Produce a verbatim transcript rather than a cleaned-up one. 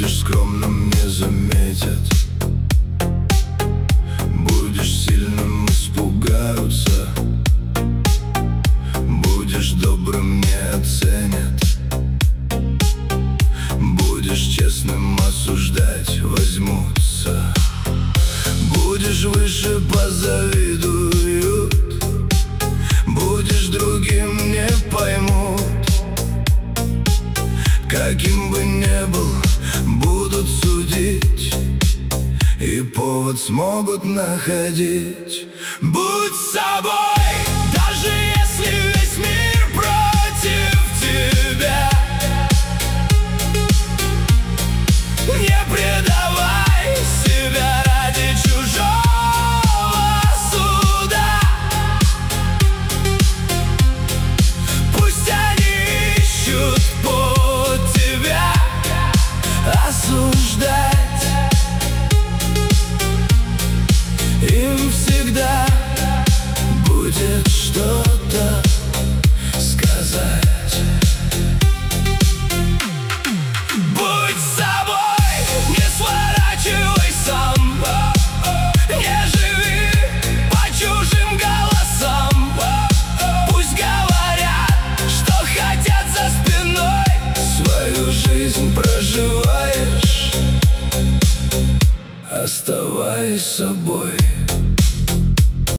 Будешь скромным, не заметят. Будешь сильным, испугаются. Будешь добрым, не оценят. Будешь честным, осуждать возьмутся. Будешь выше, позавидуют. Будешь другим, не поймут. Каким бы ни был, будут судить, и повод смогут находить. Будь собой, даже если весь мир против тебя. Не предавай себя ради чужого суда. Пусть они ищут повод тебя осуждать. Им всегда будет что-то сказать. Будь собой, не сворачивай сам. Не живи по чужим голосам. Пусть говорят, что хотят за спиной. Свою жизнь проживаешь, оставайся собой.